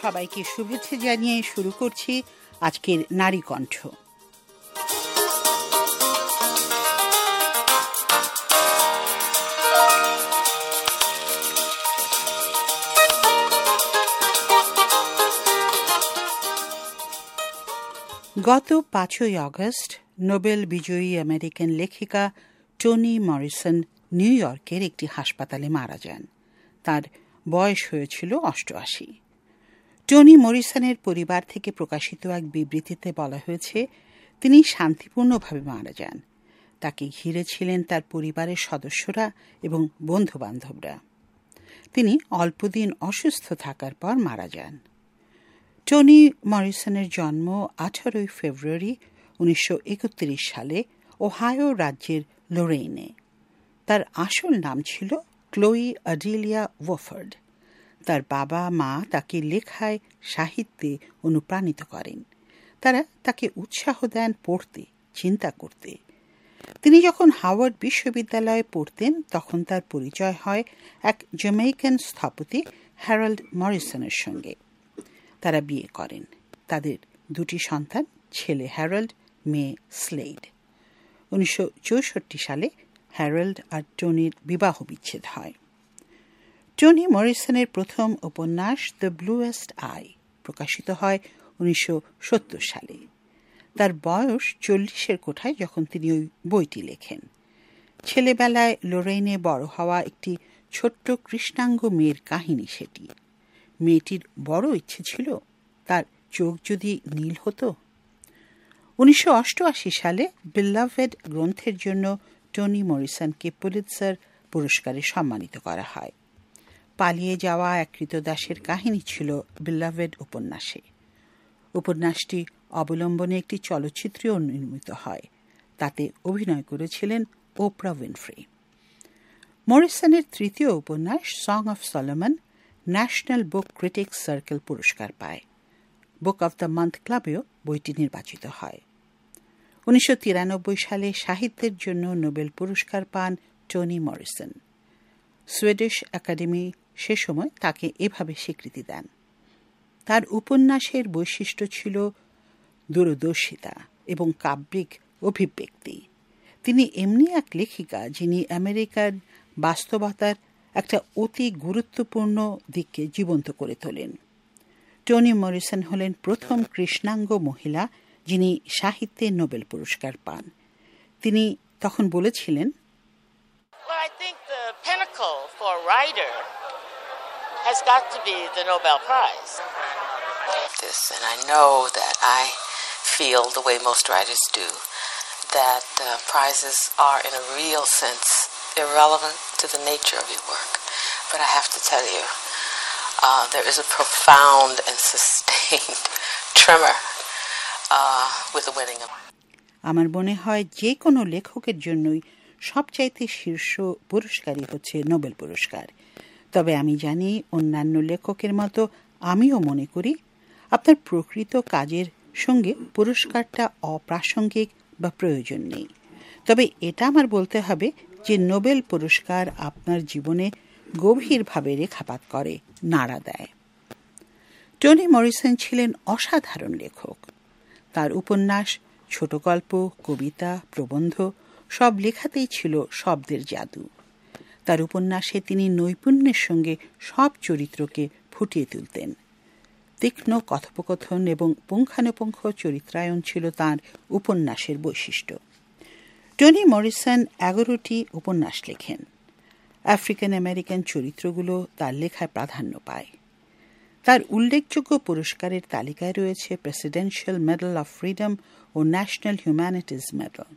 সবাইকে শুভেচ্ছা জানিয়ে শুরু করছি আজকের নারী কণ্ঠ। গত 5ই আগস্ট নোবেল বিজয়ী আমেরিকান লেখিকা টনি মরিসন নিউ ইয়র্কের একটি হাসপাতালে মারা যান। তার বয়স হয়েছিল 88। টনি মরিসনের পরিবার থেকে প্রকাশিত এক বিবৃতিতে বলা হয়েছে, তিনি শান্তিপূর্ণভাবে মারা যান। তাকে ঘিরে ছিলেন তার পরিবারের সদস্যরা এবং বন্ধুবান্ধবরা। তিনি অল্পদিন অসুস্থ থাকার পর মারা যান। টনি মরিসনের জন্ম 18 ফেব্রুয়ারি 1931 সালে ওহাইও রাজ্যের লোরেইনে। তার আসল নাম ছিল ক্লোই আডেলিয়া ওয়ফোর্ড। তার বাবা মা তাকে লেখায়, সাহিত্যে অনুপ্রাণিত করেন। তারা তাকে উৎসাহ দেন পড়তে, চিন্তা করতে। তিনি যখন হাওয়ার্ড বিশ্ববিদ্যালয়ে পড়তেন তখন তার পরিচয় হয় এক জ্যামাইকান স্থপতি হ্যারল্ড মরিসনের সঙ্গে। তারা বিয়ে করেন। তাদের 2টি সন্তান, ছেলে হ্যারল্ড, মেয়ে স্লেড। 1964 সালে হ্যারল্ড আর টনির বিবাহ বিচ্ছেদ হয়। টনি মরিসনের প্রথম উপন্যাস দ্য ব্লুয়েস্ট আই প্রকাশিত হয় 1970 সালে। তার বয়স 40-এর কোঠায় যখন তিনি ওই বইটি লেখেন। ছেলেবেলায় লোরেইনে বড় হওয়া একটি ছোট্ট কৃষ্ণাঙ্গ মেয়ের কাহিনী সেটি। মেয়েটির বড় ইচ্ছে ছিল তার চোখ যদি নীল হতো। 1988 সালে বিলাভেড গ্রন্থের জন্য টনি মরিসনকে পুলিৎজার পুরস্কারে সম্মানিত করা হয়। পালিয়ে যাওয়া এক ক্রীতদাসের কাহিনী ছিল বিলাভেড উপন্যাসে। উপন্যাসটি অবলম্বনে একটি চলচ্চিত্রও নির্মিত হয়। তাতে অভিনয় করেছিলেন ওপ্রা উইনফ্রে। মরিসনের তৃতীয় উপন্যাস Song of Solomon National Book Critics Circle পুরস্কার পায়। বুক অব দ্য মান্থ ক্লাবেও বইটি নির্বাচিত হয়। 1993 সালে সাহিত্যের জন্য নোবেল পুরস্কার পান টনি মরিসন। সুইডিশ একাডেমি সে সময় তাকে এভাবে স্বীকৃতি দেন। তার উপন্যাসের বৈশিষ্ট্য ছিল দূরদর্শিতা এবং কাব্যিক অভিব্যক্তি। তিনি এমনি এক লেখিকা যিনি আমেরিকার বাস্তবতার একটা অতি গুরুত্বপূর্ণ দিককে জীবন্ত করে তোলেন। টনি মরিসন হলেন প্রথম কৃষ্ণাঙ্গ মহিলা যিনি সাহিত্যে নোবেল পুরস্কার পান। তিনি তখন বলেছিলেন, Well, I think the pinnacle for a writer has got to be the Nobel Prize. And I know that I feel the way most writers do, that prizes are in a real sense irrelevant to the nature of your work. But I have to tell you, there is a profound and sustained tremor with the winning of. আমার মনে হয় যে কোনো লেখকের জন্যই সবচাইতে শীর্ষ পুরস্কারই হচ্ছে নোবেল পুরস্কার। তবে আমি জানি অন্যান্য লেখকের মতো আমিও মনে করি আপনার প্রকৃত কাজের সঙ্গে পুরস্কারটা অপ্রাসঙ্গিক বা প্রয়োজন নেই। তবে এটা আমার বলতে হবে যে নোবেল পুরস্কার আপনার জীবনে গভীরভাবে রেখাপাত করে, নাড়া দেয়। টনি মরিসন ছিলেন অসাধারণ লেখক। তার উপন্যাস, ছোট গল্প, কবিতা, প্রবন্ধ সব লেখাতেই ছিল শব্দের জাদু। তার উপন্যাসে তিনি নৈপুণ্যের সঙ্গে সব চরিত্রকে ফুটিয়ে তুলতেন। তীক্ষ্ণ কথোপকথন এবং পুঙ্খানুপুঙ্খ চরিত্রায়ন ছিল তাঁর উপন্যাসের বৈশিষ্ট্য। টনি মরিসন 11টি উপন্যাস লেখেন। আফ্রিকান আমেরিকান চরিত্রগুলো তার লেখায় প্রাধান্য পায়। তার উল্লেখযোগ্য পুরস্কারের তালিকায় রয়েছে প্রেসিডেন্সিয়াল মেডেল অফ ফ্রিডম ও ন্যাশনাল হিউম্যানিটিজ মেডেল।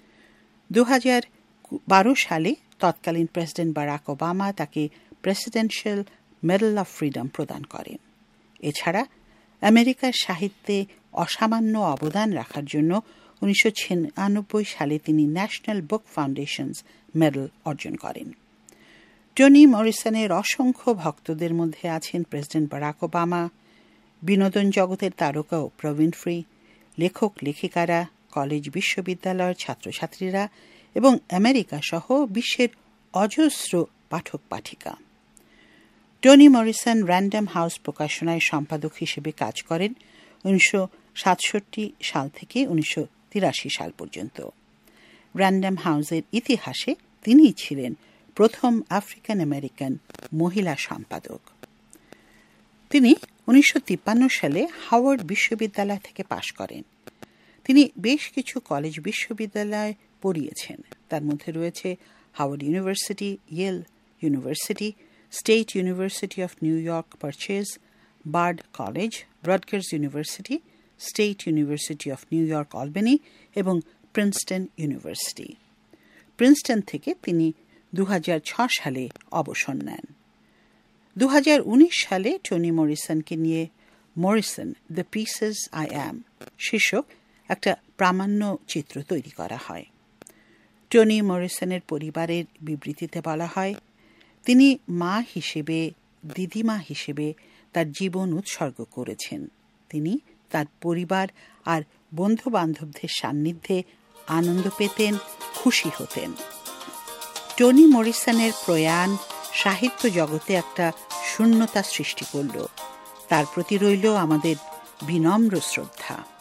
2012 সালে তৎকালীন প্রেসিডেন্ট বারাক ওবামা তাকে প্রেসিডেন্সিয়াল মেডেল অফ ফ্রিডম প্রদান করেন। এছাড়া আমেরিকার সাহিত্যে অসামান্য অবদান রাখার জন্য 1996 সালে তিনি ন্যাশনাল বুক ফাউন্ডেশনস মেডেল অর্জন করেন। টনি মরিসনের অসংখ্য ভক্তদের মধ্যে আছেন প্রেসিডেন্ট বারাক ওবামা, বিনোদন জগতের তারকা ওপ্রা উইনফ্রে, লেখক লেখিকারা, কলেজ বিশ্ববিদ্যালয়ের ছাত্রছাত্রীরা এবং আমেরিকা সহ বিশ্বের অজস্র পাঠক পাঠিকা। টনি মরিসন র্যান্ডম হাউস প্রকাশনায় সম্পাদক হিসেবে কাজ করেন 1967 সাল থেকে 1983 সাল পর্যন্ত। র্যান্ডম হাউসের ইতিহাসে তিনিই ছিলেন প্রথম আফ্রিকান আমেরিকান মহিলা সম্পাদক। তিনি 1953 সালে হাওয়ার্ড বিশ্ববিদ্যালয় থেকে পাশ করেন। তিনি বেশ কিছু কলেজ বিশ্ববিদ্যালয়ে পড়িয়েছেন, তার মধ্যে রয়েছে Howard University, Yale University, State University of New York Purchase, Bard College, Rutgers University, State University of New York Albany এবং প্রিন্সটন ইউনিভার্সিটি। প্রিন্সটন থেকে তিনি 2006 সালে অবসর নেন। 2019 সালে টনি মরিসনকে নিয়ে Morrison The Pieces I Am শীর্ষক একটা প্রামাণ্য চিত্র তৈরি করা হয়। টনি মরিসনের পরিবারের বিবৃতিতে বলা হয়, তিনি মা হিসেবে, দিদিমা হিসেবে তার জীবন উৎসর্গ করেছেন। তিনি তার পরিবার আর বন্ধু বান্ধবদের সান্নিধ্যে আনন্দ পেতেন, খুশি হতেন। টনি মরিসনের প্রয়াণ সাহিত্য জগতে একটা শূন্যতা সৃষ্টি করল। তার প্রতি রইল আমাদের বিনম্র শ্রদ্ধা।